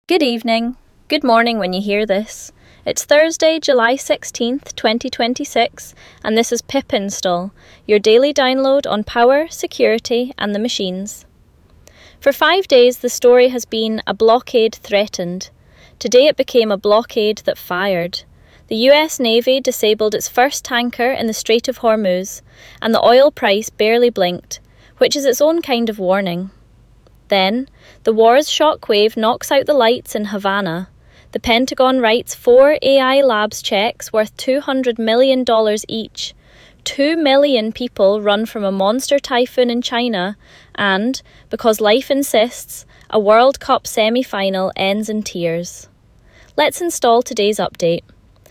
Good evening. Good morning when you hear this. It's Thursday, July 16th, 2026, and this is Pip Install, your daily download on power, security, and the machines. For 5 days, the story has been a blockade threatened. Today it became a blockade that fired. The US Navy disabled its first tanker in the Strait of Hormuz, and the oil price barely blinked, which is its own kind of warning. Then, the war's shockwave knocks out the lights in Havana. The Pentagon writes 4 AI Labs checks worth $200 million each. 2 million people run from a monster typhoon in China, and, because life insists, a World Cup semi-final ends in tears. Let's install today's update.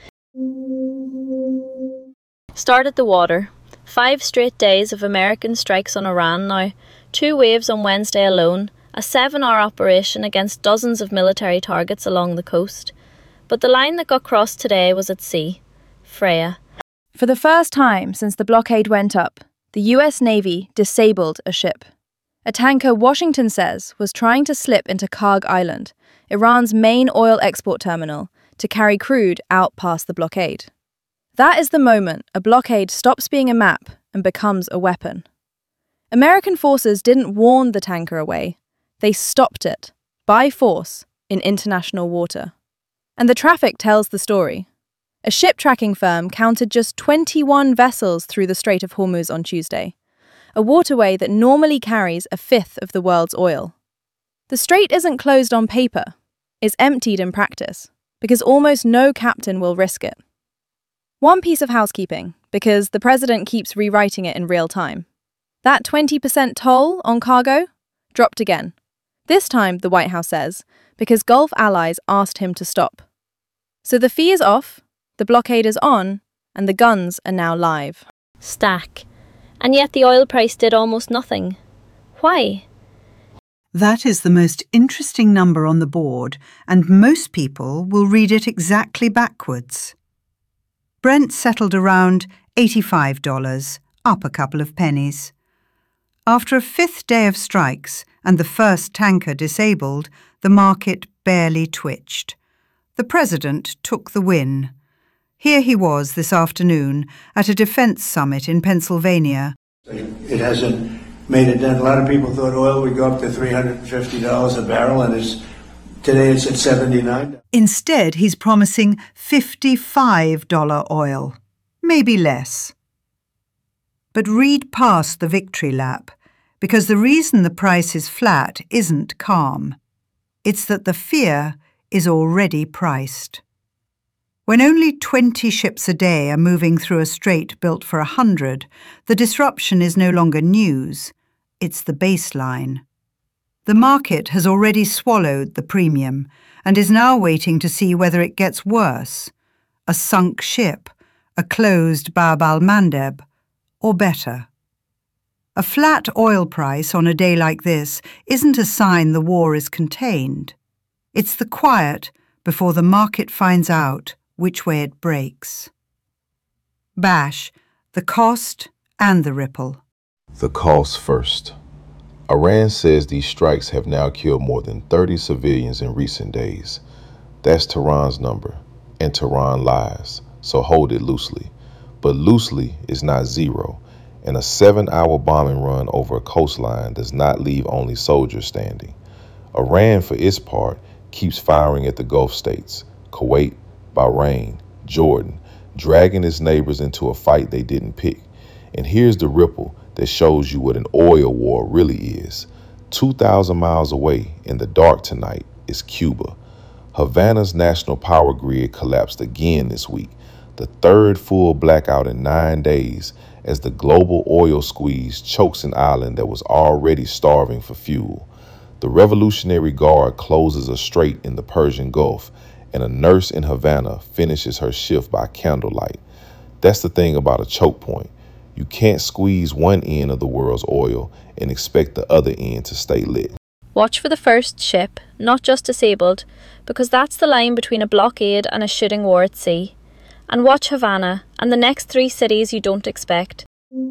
Start at the water. 5 straight days of American strikes on Iran now. 2 waves on Wednesday alone, a 7-hour operation against dozens of military targets along the coast. But the line that got crossed today was at sea. Freya. For the first time since the blockade went up, the US Navy disabled a ship. A tanker Washington says was trying to slip into Karg Island, Iran's main oil export terminal, to carry crude out past the blockade. That is the moment a blockade stops being a map and becomes a weapon. American forces didn't warn the tanker away. They stopped it, by force, in international water. And the traffic tells the story. A ship tracking firm counted just 21 vessels through the Strait of Hormuz on Tuesday, a waterway that normally carries a fifth of the world's oil. The strait isn't closed on paper. It's emptied in practice, because almost no captain will risk it. One piece of housekeeping, because the president keeps rewriting it in real time. That 20% toll on cargo dropped again. This time, the White House says, because Gulf allies asked him to stop. So the fee is off, the blockade is on, and the guns are now live. Stack. And yet the oil price did almost nothing. Why? That is the most interesting number on the board, and most people will read it exactly backwards. Brent settled around $85, up a couple of pennies. After a 5th day of strikes and the first tanker disabled, the market barely twitched. The president took the win. Here he was this afternoon at a defense summit in Pennsylvania. It hasn't made a dent. A lot of people thought oil would go up to $350 a barrel, and today it's at $79. Instead, he's promising $55 oil, maybe less. But read past the victory lap, because the reason the price is flat isn't calm. It's that the fear is already priced. When only 20 ships a day are moving through a strait built for 100, the disruption is no longer news, it's the baseline. The market has already swallowed the premium and is now waiting to see whether it gets worse, a sunk ship, a closed Bab al-Mandeb, or better. A flat oil price on a day like this isn't a sign the war is contained. It's the quiet before the market finds out which way it breaks. Bash, the cost and the ripple. The cost first. Iran says these strikes have now killed more than 30 civilians in recent days. That's Tehran's number, and Tehran lies, so hold it loosely. But loosely is not zero, and a 7-hour bombing run over a coastline does not leave only soldiers standing. Iran, for its part, keeps firing at the Gulf states, Kuwait, Bahrain, Jordan, dragging its neighbors into a fight they didn't pick. And here's the ripple that shows you what an oil war really is. 2,000 miles away in the dark tonight is Cuba. Havana's national power grid collapsed again this week, the 3rd full blackout in 9 days, as the global oil squeeze chokes an island that was already starving for fuel. The Revolutionary Guard closes a strait in the Persian Gulf, and a nurse in Havana finishes her shift by candlelight. That's the thing about a choke point. You can't squeeze one end of the world's oil and expect the other end to stay lit. Watch for the first ship, not just disabled, because that's the line between a blockade and a shooting war at sea. And watch Havana and the next 3 cities you don't expect.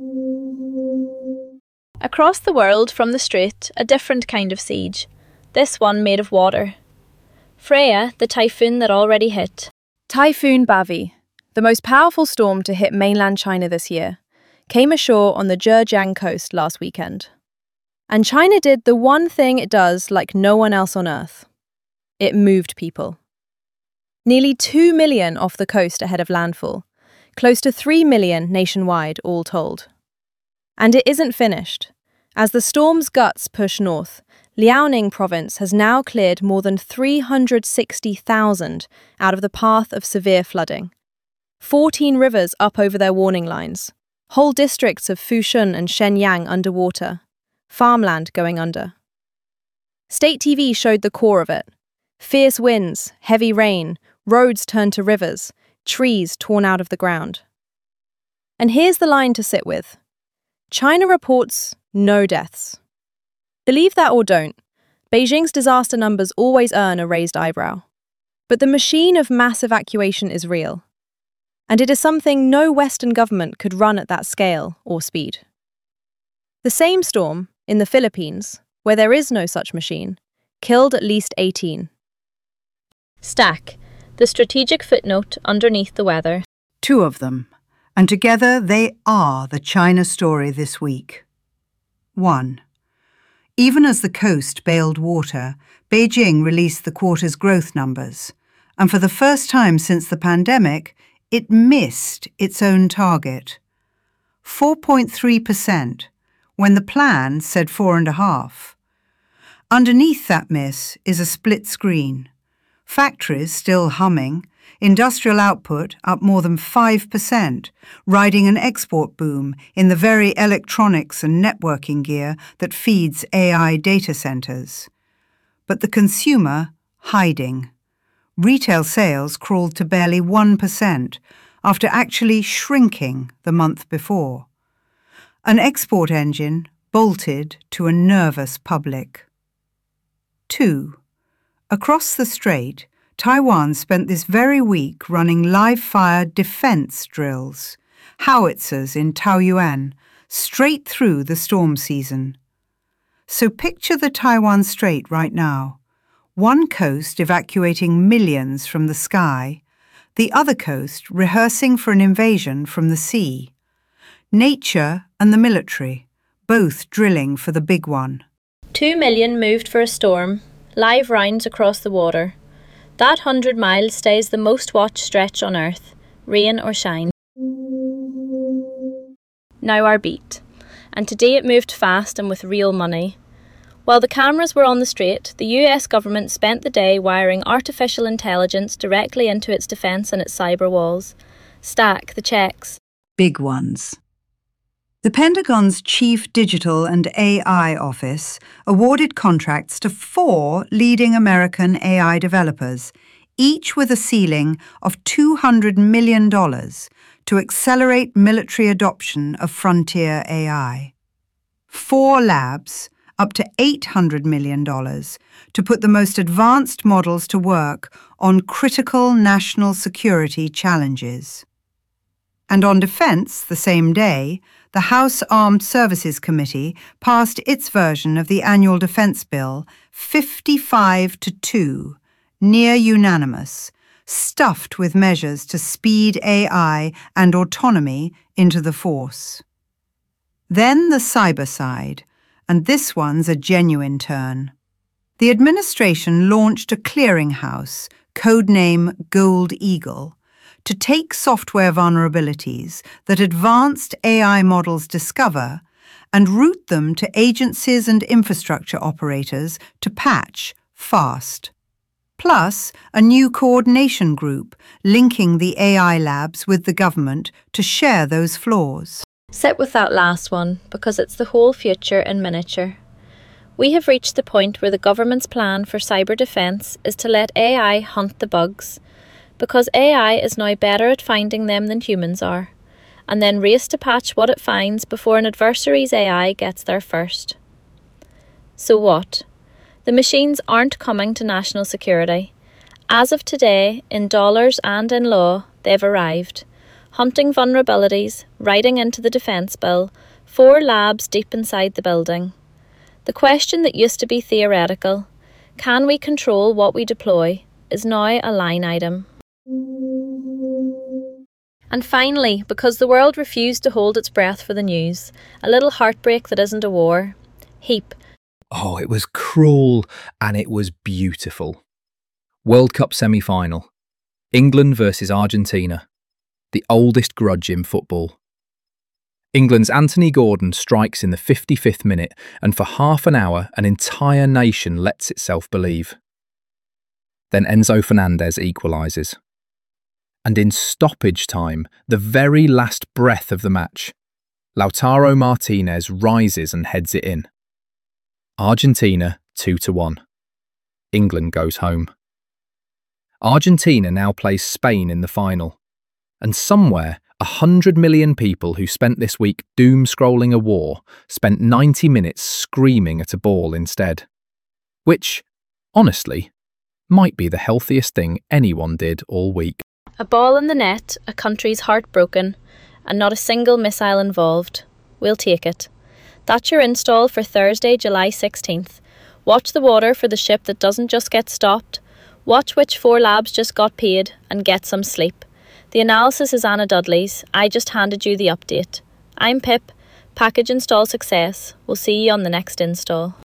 Across the world from the strait, a different kind of siege. This one made of water. Freya, the typhoon that already hit. Typhoon Bavi, the most powerful storm to hit mainland China this year, came ashore on the Zhejiang coast last weekend. And China did the one thing it does like no one else on Earth. It moved people. Nearly 2 million off the coast ahead of landfall, close to 3 million nationwide all told. And it isn't finished. As the storm's guts push north, Liaoning province has now cleared more than 360,000 out of the path of severe flooding. 14 rivers up over their warning lines, whole districts of Fushun and Shenyang underwater, farmland going under. State TV showed the core of it. Fierce winds, heavy rain, roads turned to rivers, trees torn out of the ground. And here's the line to sit with. China reports no deaths. Believe that or don't, Beijing's disaster numbers always earn a raised eyebrow. But the machine of mass evacuation is real. And it is something no Western government could run at that scale or speed. The same storm, in the Philippines, where there is no such machine, killed at least 18. Stack, the strategic footnote underneath the weather. 2 of them, and together they are the China story this week. 1. Even as the coast bailed water, Beijing released the quarter's growth numbers, and for the first time since the pandemic, it missed its own target. 4.3%, when the plan said 4.5%. Underneath that miss is a split screen. Factories still humming, industrial output up more than 5%, riding an export boom in the very electronics and networking gear that feeds AI data centers. But the consumer hiding. Retail sales crawled to barely 1% after actually shrinking the month before. An export engine bolted to a nervous public. 2. Across the strait, Taiwan spent this very week running live-fire defense drills, howitzers in Taoyuan, straight through the storm season. So picture the Taiwan Strait right now. One coast evacuating millions from the sky, the other coast rehearsing for an invasion from the sea. Nature and the military, both drilling for the big one. 2 million moved for a storm, live rounds across the water. That 100 miles stays the most watched stretch on Earth, rain or shine. Now our beat. And today it moved fast and with real money. While the cameras were on the strait, the US government spent the day wiring artificial intelligence directly into its defence and its cyber walls. Stack the checks. Big ones. The Pentagon's Chief Digital and AI Office awarded contracts to 4 leading American AI developers, each with a ceiling of $200 million to accelerate military adoption of frontier AI. 4 labs, up to $800 million, to put the most advanced models to work on critical national security challenges. And on defense, the same day, the House Armed Services Committee passed its version of the annual defense bill 55-2, near unanimous, stuffed with measures to speed AI and autonomy into the force. Then the cyber side, and this one's a genuine turn. The administration launched a clearinghouse, codename Gold Eagle, to take software vulnerabilities that advanced AI models discover and route them to agencies and infrastructure operators to patch fast. Plus, a new coordination group linking the AI labs with the government to share those flaws. Sit with that last one, because it's the whole future in miniature. We have reached the point where the government's plan for cyber defence is to let AI hunt the bugs, because AI is now better at finding them than humans are, and then race to patch what it finds before an adversary's AI gets there first. So what? The machines aren't coming to national security. As of today, in dollars and in law, they've arrived, hunting vulnerabilities, writing into the defence bill, 4 labs deep inside the building. The question that used to be theoretical, can we control what we deploy, is now a line item. And finally, because the world refused to hold its breath for the news, a little heartbreak that isn't a war. HEAP. Oh, it was cruel and it was beautiful. World Cup semi-final. England versus Argentina. The oldest grudge in football. England's Anthony Gordon strikes in the 55th minute, and for half an hour an entire nation lets itself believe. Then Enzo Fernandez equalises. And in stoppage time, the very last breath of the match, Lautaro Martinez rises and heads it in. Argentina 2-1. England goes home. Argentina now plays Spain in the final. And somewhere, 100 million people who spent this week doom-scrolling a war spent 90 minutes screaming at a ball instead. Which, honestly, might be the healthiest thing anyone did all week. A ball in the net, a country's heartbroken, and not a single missile involved. We'll take it. That's your install for Thursday, July 16th. Watch the water for the ship that doesn't just get stopped. Watch which 4 labs just got paid and get some sleep. The analysis is Anna Dudley's. I just handed you the update. I'm Pip. Package install success. We'll see you on the next install.